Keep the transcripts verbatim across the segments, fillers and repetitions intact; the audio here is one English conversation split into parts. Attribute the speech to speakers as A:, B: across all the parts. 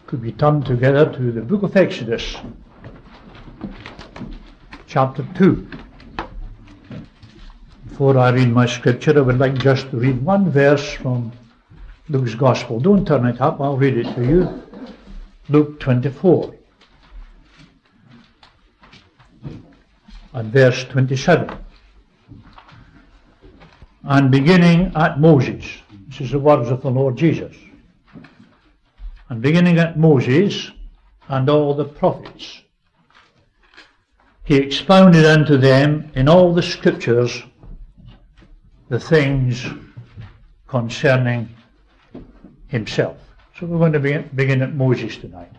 A: Could we turn together to the book of Exodus, chapter two. Before I read my scripture, I would like just to read one verse from Luke's Gospel. Don't turn it up, I'll read it to you. Luke twenty-four, and verse twenty-seven. And beginning at Moses, this is the words of the Lord Jesus. And beginning at Moses and all the prophets, he expounded unto them in all the scriptures the things concerning himself. So we're going to begin, begin at Moses tonight.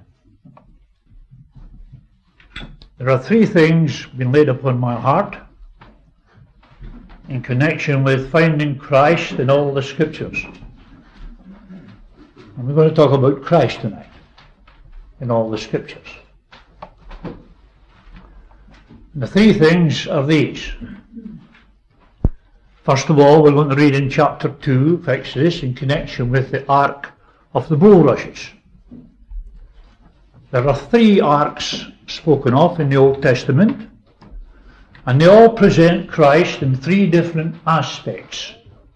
A: There are three things been laid upon my heart in connection with finding Christ in all the scriptures. And we're going to talk about Christ tonight in all the scriptures. And the three things are these. First of all, we're going to read in chapter two of Exodus in connection with the ark of the bulrushes. There are three arks spoken of in the Old Testament, and they all present Christ in three different aspects.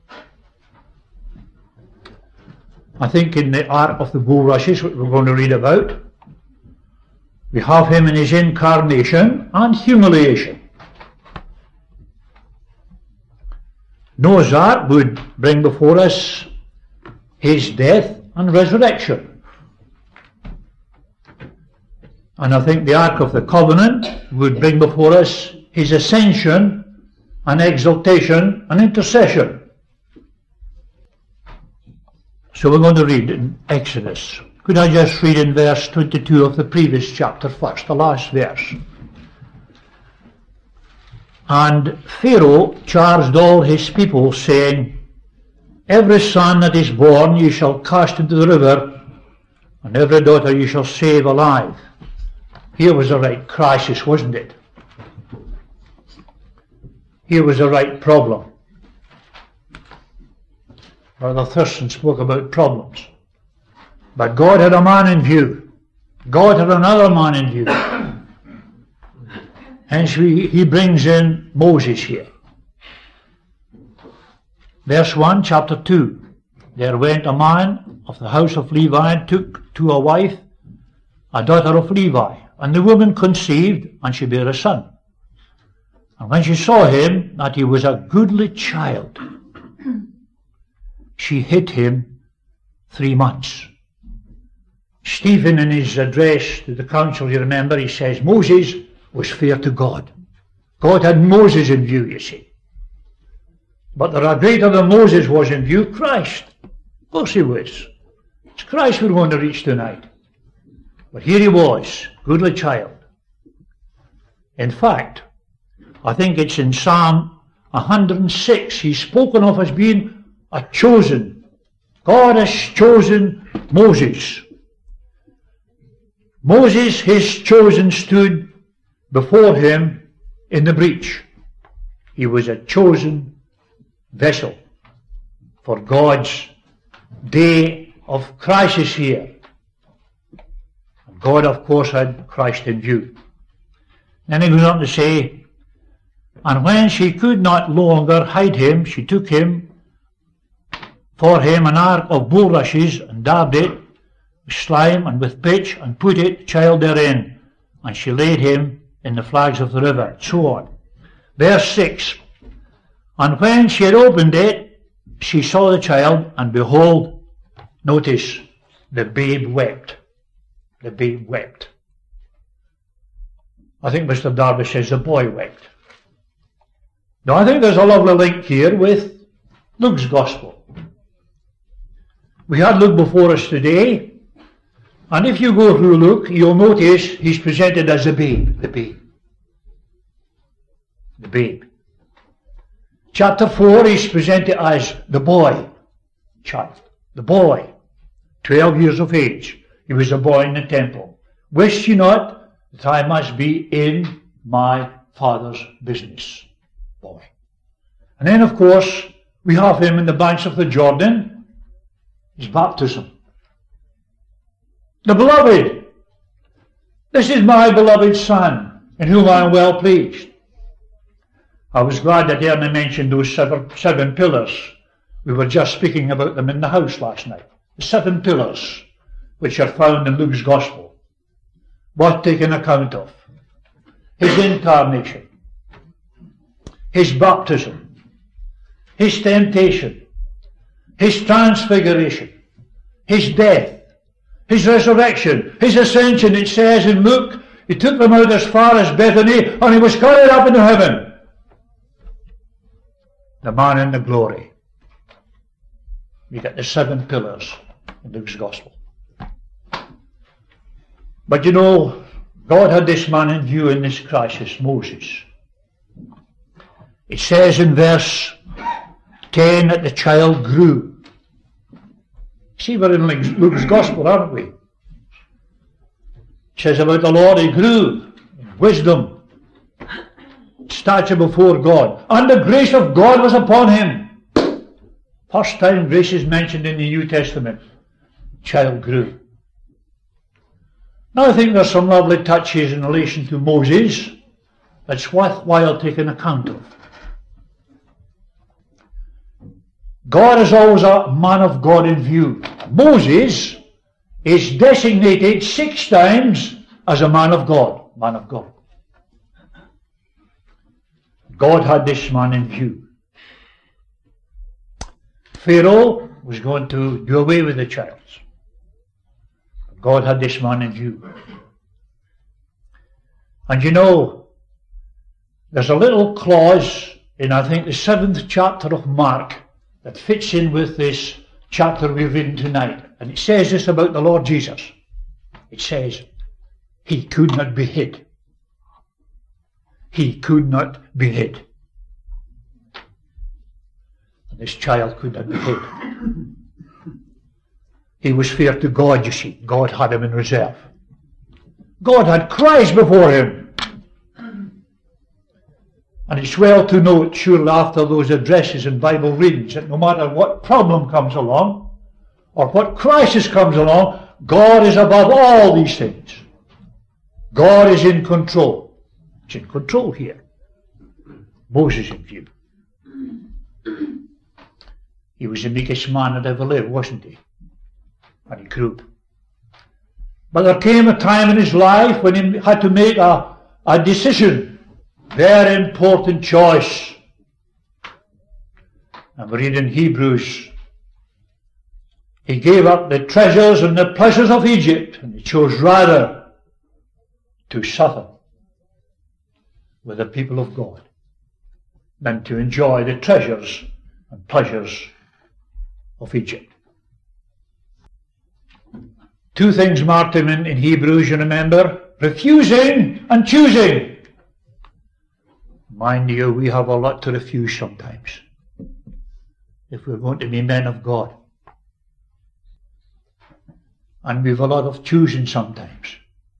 A: I think in the ark of the bulrushes, which we're going to read about, we have him in his incarnation and humiliation. Noah's ark would bring before us his death and resurrection. And I think the Ark of the Covenant would bring before us his ascension and exaltation and intercession. So we're going to read in Exodus. Could I just read in verse twenty-two of the previous chapter first, the last verse? And Pharaoh charged all his people, saying, every son that is born ye shall cast into the river, and every daughter ye shall save alive. Here was a right crisis, wasn't it? Here was a right problem. Brother Thurston spoke about problems. But God had a man in view. God had another man in view. Hence we, he brings in Moses here. Verse one, chapter two. There went a man of the house of Levi and took to a wife a daughter of Levi. And the woman conceived, and she bare a son. And when she saw him, that he was a goodly child, she hid him three months. Stephen, in his address to the council, you remember, he says Moses was fair to God. God had Moses in view, you see. But there are greater than Moses was in view, Christ. Of course he was. It's Christ we're going to reach tonight. But here he was, goodly child. In fact, I think it's in Psalm one hundred six, he's spoken of as being a chosen. God has chosen Moses. Moses, his chosen, stood before him in the breach. He was a chosen vessel for God's day of crisis here. God, of course, had Christ in view. Then he goes on to say, and when she could not longer hide him, she took him for him an ark of bulrushes, and dabbed it with slime and with pitch, and put it, child, therein. And she laid him in the flags of the river, and so on. Verse six. And when she had opened it, she saw the child, and behold, notice, the babe wept. The babe wept. I think Mister Darby says the boy wept. Now I think there's a lovely link here with Luke's Gospel. We had Luke before us today, and if you go through Luke, you'll notice he's presented as a babe. The babe. The babe. Chapter four, he's presented as the boy child. The boy. Twelve years of age. He was a boy in the temple. Wist ye not that I must be in my Father's business? Boy. And then, of course, we have him in the banks of the Jordan, his baptism. The beloved. This is my beloved Son, in whom I am well pleased. I was glad that Ernie mentioned those seven, seven pillars. We were just speaking about them in the house last night. The seven pillars which are found in Luke's Gospel. Worth taking account of. His incarnation. His baptism. His temptation. His transfiguration. His death. His resurrection. His ascension. It says in Luke, he took them out as far as Bethany and he was carried up into heaven. The man in the glory. You get the seven pillars in Luke's Gospel. But you know, God had this man in view in this crisis, Moses. It says in verse ten that the child grew. See, we're in Luke's Gospel, aren't we? It says about the Lord, he grew in wisdom, stature before God, and the grace of God was upon him. First time grace is mentioned in the New Testament. Child grew. Now I think there's some lovely touches in relation to Moses that's worthwhile taking account of. God is always a man of God in view. Moses is designated six times as a man of God. Man of God. God had this man in view. Pharaoh was going to do away with the child. God had this man in view. And you know, there's a little clause in, I think, the seventh chapter of Mark that fits in with this chapter we've read tonight. And it says this about the Lord Jesus. It says, he could not be hid. He could not be hid. And this child could not be hid. He was fair to God, you see. God had him in reserve. God had Christ before him. And it's well to note, surely after those addresses and Bible readings, that no matter what problem comes along, or what crisis comes along, God is above all these things. God is in control. He's in control here. Moses in view. He was the meekest man that ever lived, wasn't he? And he grew. But there came a time in his life when he had to make a, a decision. Very important choice. And we read in Hebrews, he gave up the treasures and the pleasures of Egypt, and he chose rather to suffer with the people of God than to enjoy the treasures and pleasures of Egypt. Two things marked him in, in Hebrews, you remember? Refusing and choosing. Mind you, we have a lot to refuse sometimes if we're going to be men of God. And we've a lot of choosing sometimes.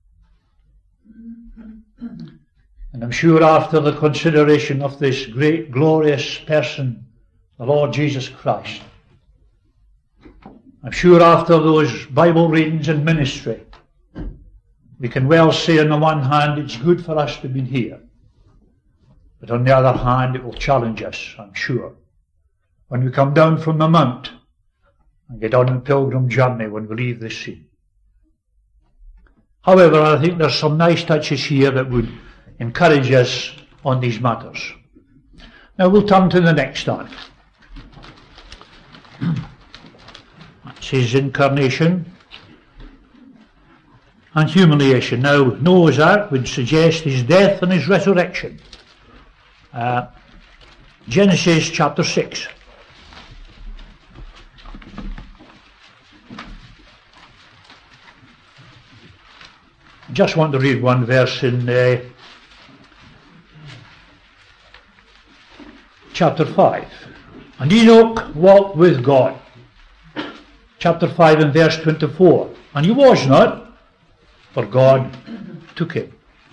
A: And I'm sure after the consideration of this great, glorious person, the Lord Jesus Christ, I'm sure after those Bible readings and ministry, we can well say on the one hand it's good for us to be here. But on the other hand it will challenge us, I'm sure, when we come down from the mount and get on a pilgrim journey when we leave this scene. However, I think there's some nice touches here that would encourage us on these matters. Now we'll turn to the next one. That's his incarnation and humiliation. Now Noah's Ark would suggest his death and his resurrection. Uh, Genesis chapter six. Just want to read one verse in uh, chapter five. And Enoch walked with God. Chapter five and verse twenty-four. And he was not, for God took him.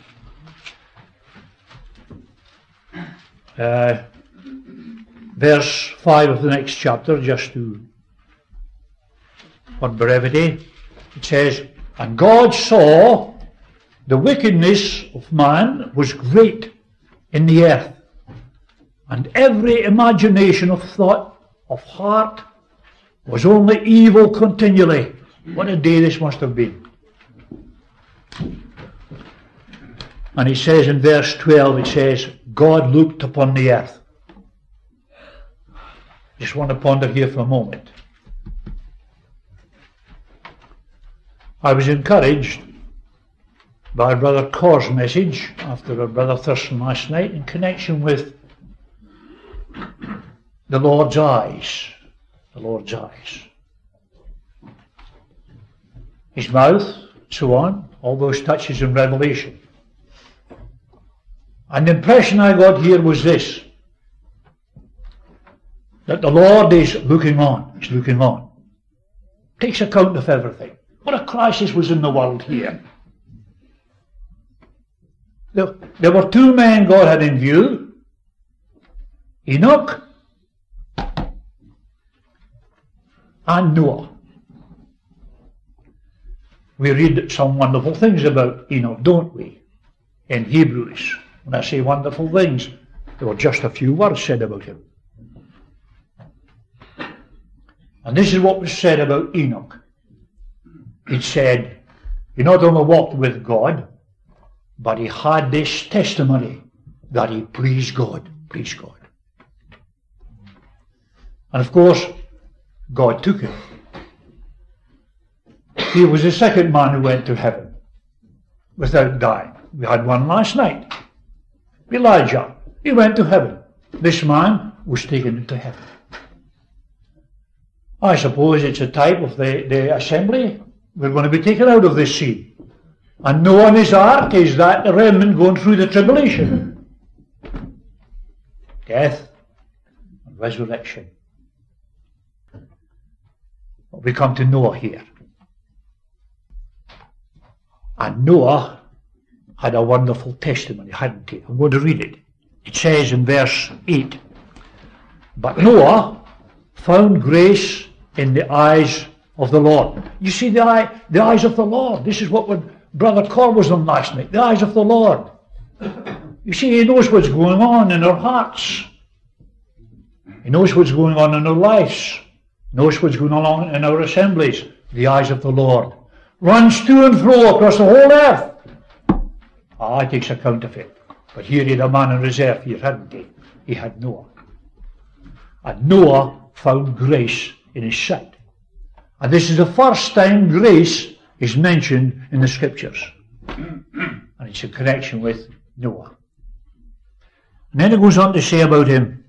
A: Uh, verse five of the next chapter, just to, for brevity, it says, And God saw the wickedness of man was great in the earth, and every imagination of thought, of heart, was only evil continually. What a day this must have been. And he says in verse twelve, it says, God looked upon the earth. Just want to ponder here for a moment. I was encouraged by Brother Corr's message after our Brother Thurston last night in connection with the Lord's eyes. The Lord's eyes. His mouth, so on, all those touches in Revelation. And the impression I got here was this, that the Lord is looking on, He's looking on. Takes account of everything. What a crisis was in the world here. There, there were two men God had in view, Enoch and Noah. We read some wonderful things about Enoch, don't we, in Hebrews. When I say wonderful things, there were just a few words said about him. And this is what was said about Enoch. It said, he not only walked with God, but he had this testimony that he pleased God, pleased God. And of course, God took him. He was the second man who went to heaven without dying. We had one last night. Elijah, he went to heaven. This man was taken into heaven. I suppose it's a type of the, the assembly. We're going to be taken out of this scene. And Noah and his ark is that the remnant going through the tribulation. Death and resurrection. But we come to Noah here. And Noah had a wonderful testimony, hadn't he? I'm going to read it. It says in verse eight, but Noah found grace in the eyes of the Lord. You see, the eye, the eyes of the Lord. This is what Brother Corr was on last night. The eyes of the Lord. You see, he knows what's going on in our hearts. He knows what's going on in our lives. He knows what's going on in our assemblies. The eyes of the Lord. Runs to and fro across the whole earth. Ah, he takes account of it. But here he had a man in reserve here, hadn't he? He had Noah. And Noah found grace in his sight. And this is the first time grace is mentioned in the scriptures. And it's in connection with Noah. And then it goes on to say about him,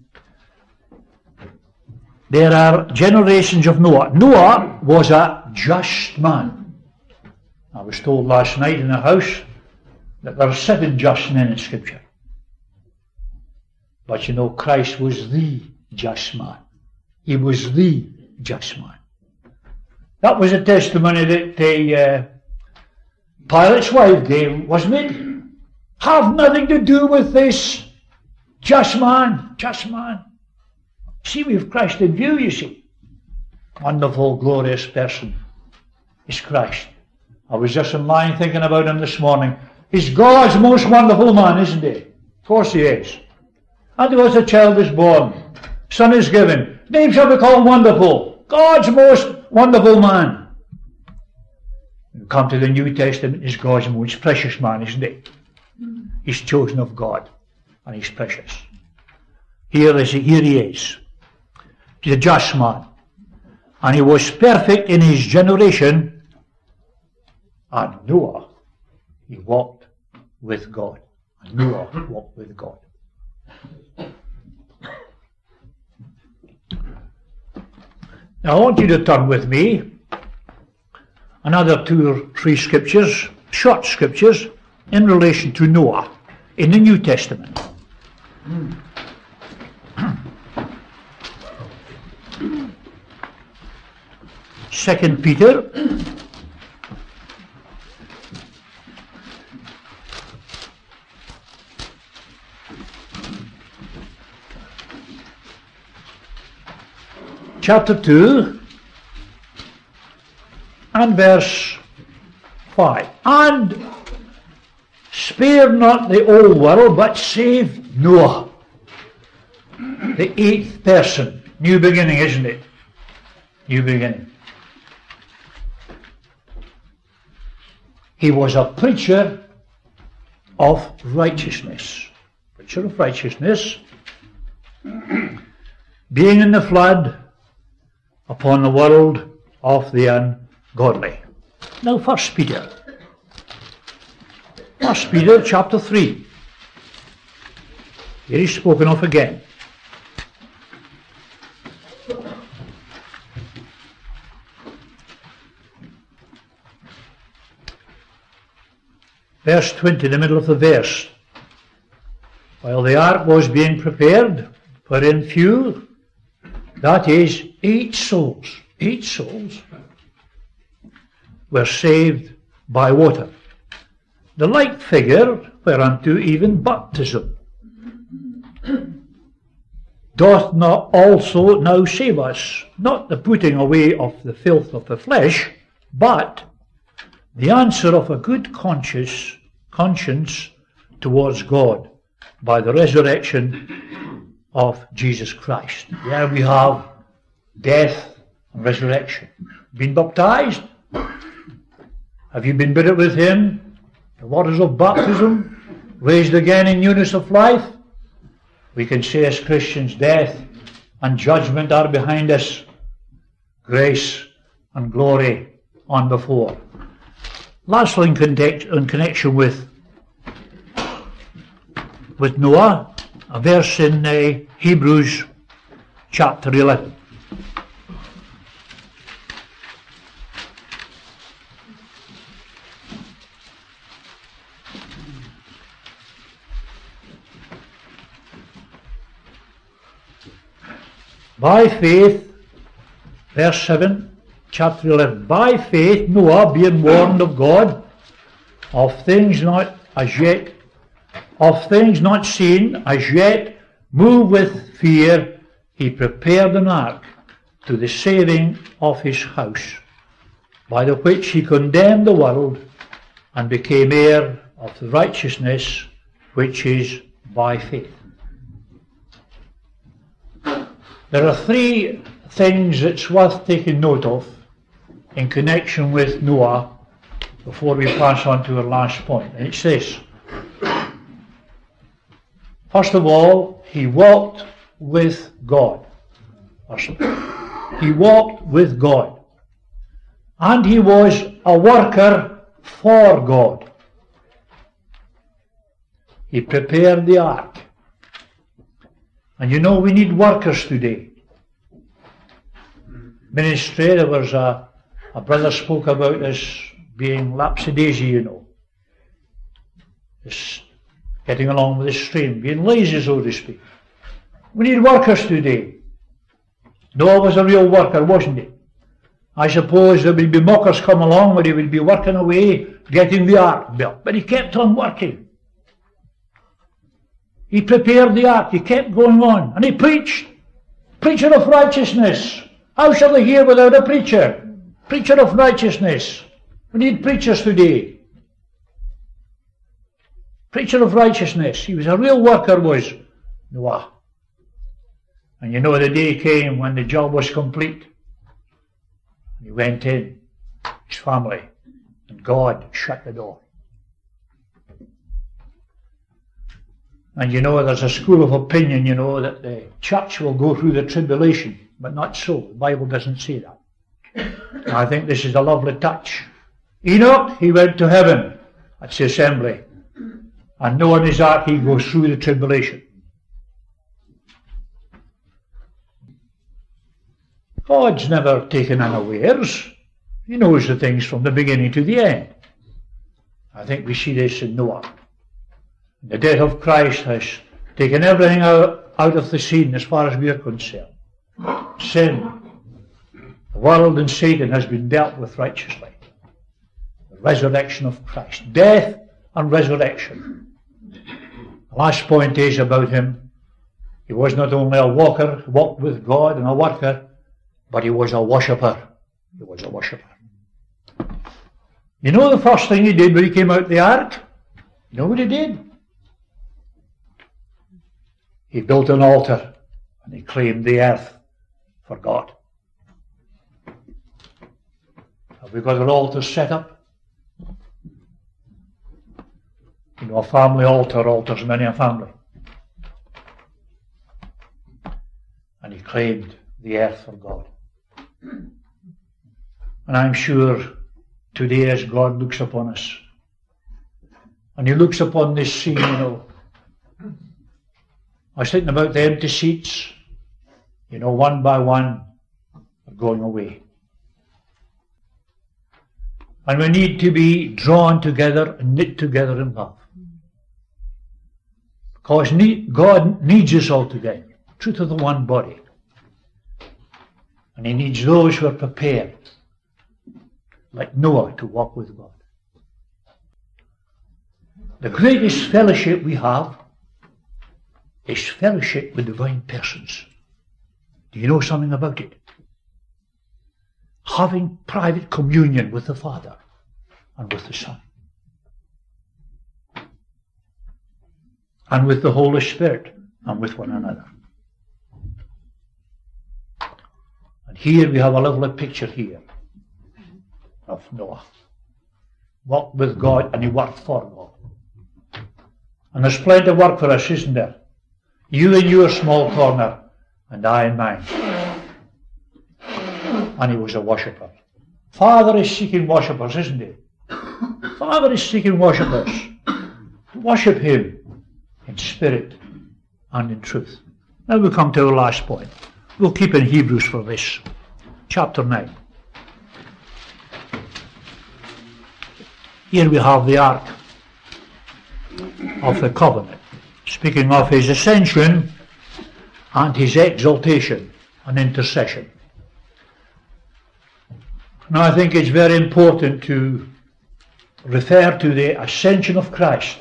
A: there are generations of Noah. Noah was a just man. I was told last night in the house that there are seven just men in Scripture. But you know, Christ was the just man. He was the just man. That was a testimony that the uh, Pilate's wife gave, wasn't it? Have nothing to do with this just man, just man. See, we have Christ in view, you see. Wonderful, glorious person is Christ. I was just in line thinking about him this morning. He's God's most wonderful man, isn't he? Of course he is. And there was a child is born. Son is given. Name shall be called Wonderful. God's most wonderful man. You come to the New Testament, he's God's most precious man, isn't he? He's chosen of God. And he's precious. Here, is, here he is. He's a just man. And he was perfect in his generation. And Noah, he walked with God. And Noah walked with God. Now I want you to turn with me another two or three scriptures, short scriptures, in relation to Noah in the New Testament. Second Peter chapter two and verse five. And spare not the old world, but save Noah, the eighth person. New beginning, isn't it? New beginning. He was a preacher of righteousness. Preacher of righteousness. Being in the flood upon the world of the ungodly. Now, First Peter. First Peter chapter three. Here he's spoken of again. Verse twenty, the middle of the verse. While the ark was being prepared, for in few, that is, eight souls, eight souls, were saved by water. The like figure whereunto even baptism doth not also now save us, not the putting away of the filth of the flesh, but the answer of a good conscience, conscience towards God by the resurrection of Jesus Christ. There we have death and resurrection. Been baptized? Have you been buried with him? The waters of baptism, raised again in newness of life? We can say as Christians, death and judgment are behind us, grace and glory on before. Lastly, in, context, in connection with, with Noah, a verse in uh, Hebrews chapter eleven. By faith, verse seven, chapter eleven, by faith Noah, being warned of God of things not as yet, of things not seen as yet, moved with fear, he prepared an ark to the saving of his house, by the which he condemned the world and became heir of the righteousness which is by faith. There are three things that's worth taking note of in connection with Noah before we pass on to our last point. And it's this. First of all, he walked with God. First, he walked with God. And he was a worker for God. He prepared the ark. And you know, we need workers today. Ministry, there was a, a brother spoke about this being lapsadaisy, you know. Just getting along with the stream, being lazy, so to speak. We need workers today. Noah was a real worker, wasn't he? I suppose there will be mockers come along where he will be working away, getting the ark built. But he kept on working. He prepared the ark, he kept going on, and he preached. Preacher of righteousness. How shall they hear without a preacher? Preacher of righteousness. We need preachers today. Preacher of righteousness. He was a real worker, was Noah. And you know the day came when the job was complete. He went in, his family, and God shut the door. And you know, there's a school of opinion, you know, that the church will go through the tribulation, but not so. The Bible doesn't say that. And I think this is a lovely touch. Enoch, he went to heaven. That's the assembly. And Noah and his ark, he goes through the tribulation. God's never taken unawares. He knows the things from the beginning to the end. I think we see this in Noah. The death of Christ has taken everything out, out of the scene as far as we are concerned. Sin, the world and Satan has been dealt with righteously. The resurrection of Christ. Death and resurrection. The last point is about him. He was not only a walker, walked with God and a worker, but he was a worshipper. He was a worshipper. You know the first thing he did when he came out the ark? You know what he did? He built an altar and he claimed the earth for God. Have we got an altar set up? You know, a family altar alters many a family. And he claimed the earth for God. And I'm sure today as God looks upon us, and he looks upon this scene, you know, I was thinking about the empty seats, you know, one by one are going away. And we need to be drawn together and knit together in love. Because God needs us all together, truth of the one body. And he needs those who are prepared, like Noah, to walk with God. The greatest fellowship we have is fellowship with divine persons. Do you know something about it? Having private communion with the Father and with the Son. And with the Holy Spirit and with one another. And here we have a lovely picture here of Noah. Walked with God and he worked for God. And there's plenty of work for us, isn't there? You in your small corner and I in mine. And he was a worshipper. Father is seeking worshippers, isn't he? Father is seeking worshippers. Worship him in spirit and in truth. Now we come to our last point. We'll keep in Hebrews for this. Chapter nine. Here we have the Ark of the Covenant, speaking of his ascension and his exaltation and intercession. Now I think it's very important to refer to the ascension of Christ.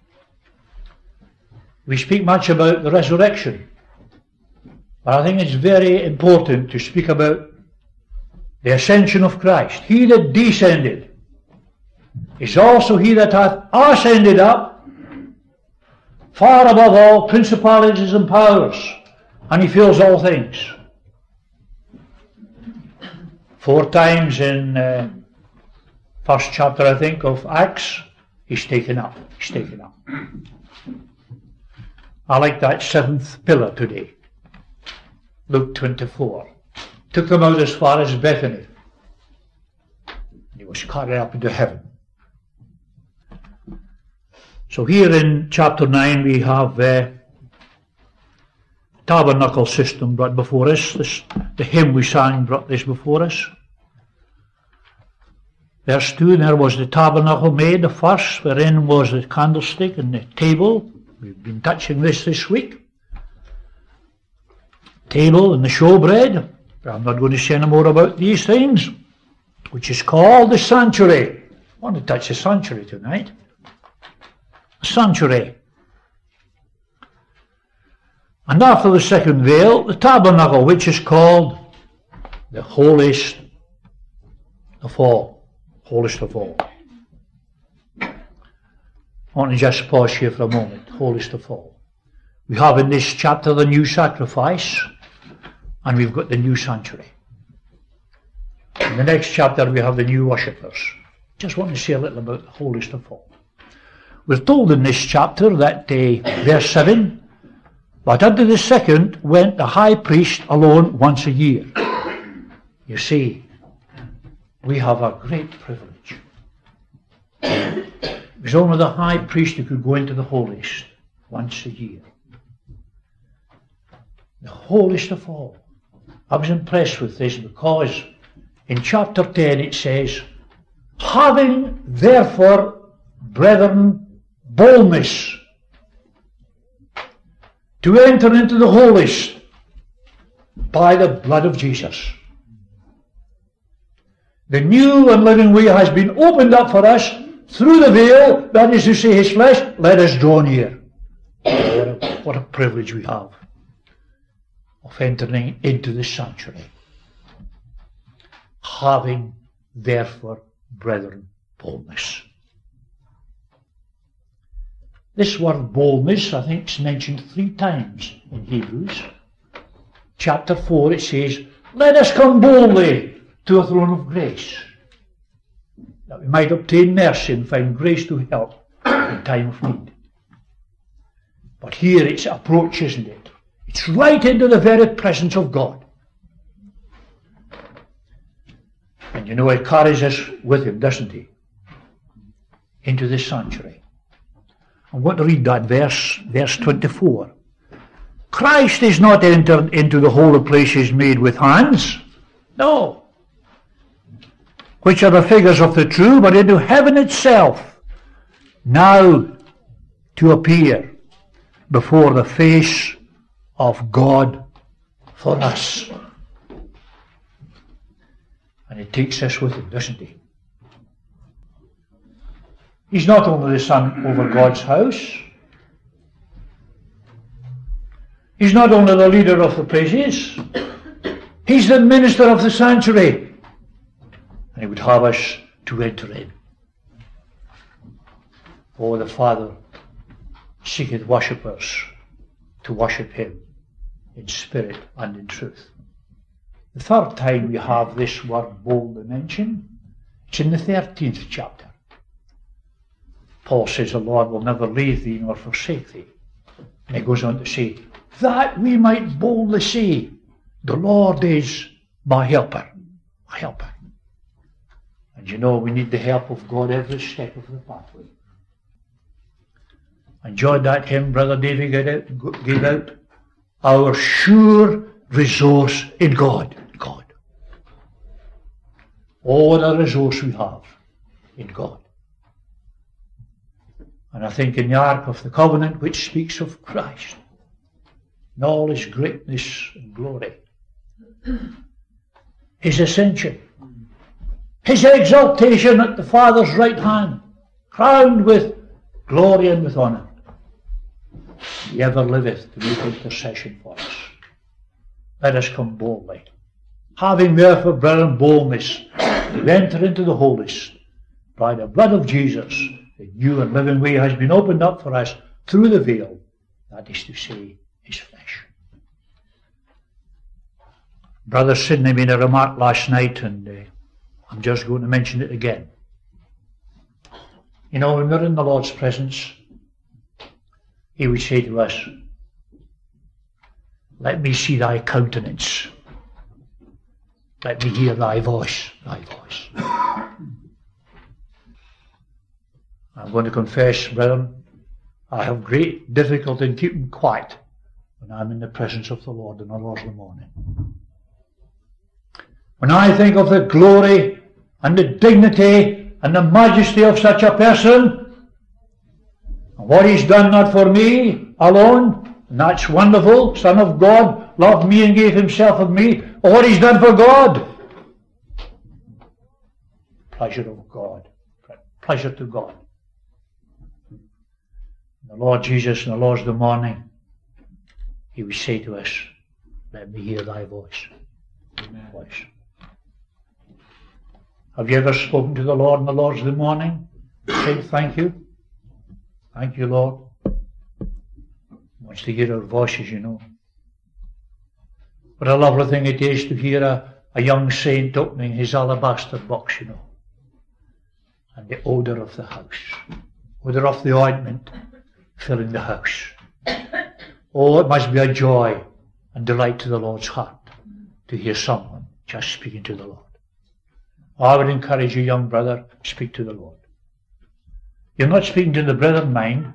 A: We speak much about the resurrection, but I think it's very important to speak about the ascension of Christ. He that descended is also he that hath ascended up far above all principalities and powers, and he fills all things. Four times in uh, first chapter, I think, of Acts, he's taken up. He's taken up. I like that seventh pillar today. Luke twenty-four. Took them out as far as Bethany. And he was carried up into heaven. So here in chapter nine we have uh, tabernacle system brought before us. This, the hymn we sang brought this before us. Verse two, there was the tabernacle made, the first, wherein was the candlestick and the table. We've been touching this this week. Table and the showbread. I'm not going to say any more about these things, which is called the sanctuary. I want to touch the sanctuary tonight. The sanctuary. And after the second veil, the tabernacle, which is called the holiest of all. Holiest of all. I want to just pause here for a moment. Holiest of all. We have in this chapter the new sacrifice, and we've got the new sanctuary. In the next chapter we have the new worshippers. Just want to say a little about the holiest of all. We're told in this chapter that, uh, verse seven, but unto the second went the high priest alone once a year. You see, we have a great privilege. It was only the high priest who could go into the holiest once a year. The holiest of all. I was impressed with this because in chapter ten it says, having therefore, brethren, boldness to enter into the holiest by the blood of Jesus. The new and living way has been opened up for us through the veil, that is to say his flesh. Let us draw near. What a, what a privilege we have of entering into the sanctuary. Having therefore, brethren, boldness. This word boldness, I think, is mentioned three times in Hebrews. Chapter four, it says, let us come boldly to the throne of grace, that we might obtain mercy and find grace to help in time of need. But here it's approach, isn't it? It's right into the very presence of God. And you know, it carries us with him, doesn't he? Into the sanctuary. I'm going to read that verse, verse twenty-four. Christ is not entered into the holy places made with hands, no, which are the figures of the true, but into heaven itself, now to appear before the face of God for us. And he takes us with him, doesn't he? He's not only the son over God's house. He's not only the leader of the praises. He's the minister of the sanctuary. And he would have us to enter in. Oh, the Father seeketh worshippers to worship him in spirit and in truth. The third time we have this word boldly mentioned, it's in the thirteenth chapter. Paul says the Lord will never leave thee nor forsake thee. And he goes on to say, that we might boldly say, the Lord is my helper. My helper. And you know, we need the help of God every step of the pathway. Enjoyed that hymn Brother David gave out. Our sure resource in God. God. All the resource we have in God. And I think in the Ark of the Covenant, which speaks of Christ, in all his greatness and glory, his ascension, his exaltation at the Father's right hand, crowned with glory and with honour, he ever liveth to make intercession for us. Let us come boldly, having therefore, brethren, boldness to enter into the holiest by the blood of Jesus. The new and living way has been opened up for us through the veil, that is to say, his flesh. Brother Sidney made a remark last night, and uh, I'm just going to mention it again. You know, when we're in the Lord's presence, he would say to us, let me see thy countenance. Let me hear thy voice, thy voice. I'm going to confess, brethren, I have great difficulty in keeping quiet when I'm in the presence of the Lord in the Lord's morning. When I think of the glory and the dignity and the majesty of such a person, and what he's done not for me alone, and that's wonderful, Son of God, loved me and gave himself of me, or what he's done for God. Pleasure of God. Pleasure to God. The Lord Jesus in the Lord's the morning, he would say to us, let me hear thy voice. Amen. Voice. Have you ever spoken to the Lord in the Lord's the morning? Said thank you. Thank you, Lord. He wants to hear our voices, you know. What a lovely thing it is to hear a, a young saint opening his alabaster box, you know. And the odour of the house. Odour of the ointment filling the house. Oh, it must be a joy and delight to the Lord's heart to hear someone just speaking to the Lord. I would encourage you, young brother, speak to the Lord. You're not speaking to the brethren, mind.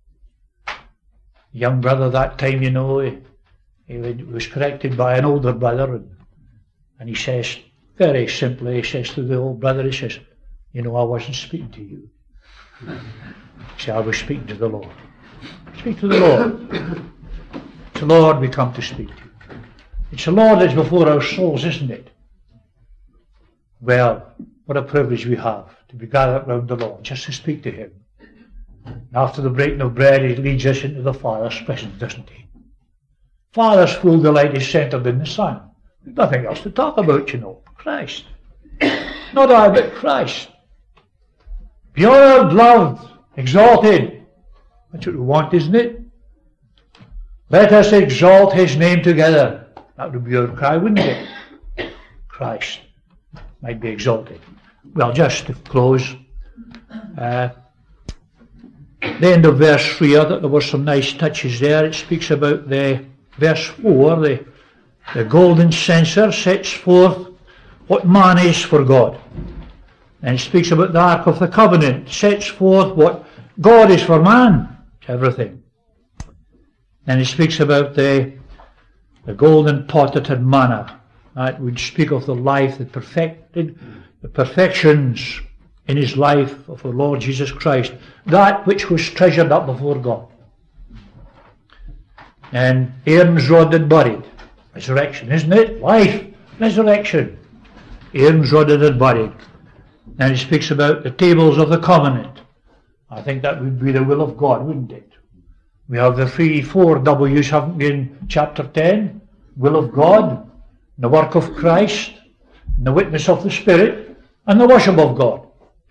A: Young brother that time, you know, he, he was corrected by an older brother, and, and he says, very simply, he says to the old brother, he says, you know, I wasn't speaking to you. He said, I was speaking to the Lord. Speak to the Lord. It's the Lord we come to speak to. It's the Lord that's before our souls, isn't it? Well, what a privilege we have to be gathered round the Lord, just to speak to him. And after the breaking of bread, he leads us into the Father's presence, doesn't he? Father's full delight is centred in the Son. There's nothing else to talk about, you know. Christ. Not I, but Christ. Be honoured, loved, exalted. That's what we want, isn't it? Let us exalt his name together. That would be our cry, wouldn't it? Christ might be exalted. Well, just to close, uh, the end of verse three, I thought there were some nice touches there. It speaks about the verse four, the, the golden censer sets forth what man is for God. And it speaks about the Ark of the Covenant, sets forth what God is for man, everything. And it speaks about the, the golden pot that had manna. That would speak of the life that perfected, the perfections in his life of the Lord Jesus Christ, that which was treasured up before God. And Aaron's rod that buried, resurrection, isn't it? Life, resurrection. Aaron's rod that had buried. And it speaks about the tables of the covenant. I think that would be the will of God, wouldn't it? We have the three, four W's, haven't we, in chapter ten? Will of God, the work of Christ, and the witness of the Spirit, and the worship of God.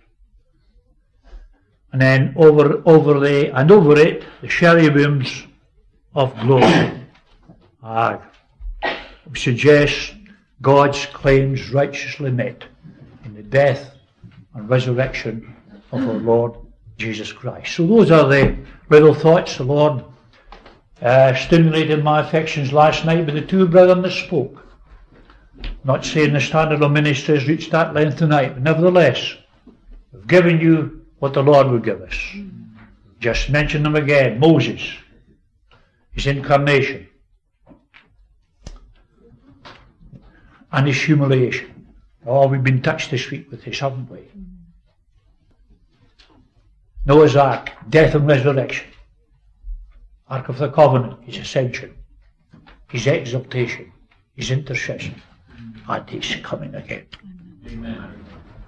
A: And then over, over the, and over it, the cherubims of glory. Ah, which suggests God's claims righteously met in the death and resurrection of our Lord Jesus Christ. So those are the little thoughts the Lord uh, stimulated my affections last night with the two brethren that spoke. Not saying the standard of ministry has reached that length tonight, but nevertheless, we've given you what the Lord would give us. Just mention them again. Moses, his incarnation, and his humiliation. Oh, we've been touched this week with this, haven't we? Noah's Ark, death and resurrection. Ark of the Covenant, his ascension, his exaltation, his intercession, and his coming again. Amen.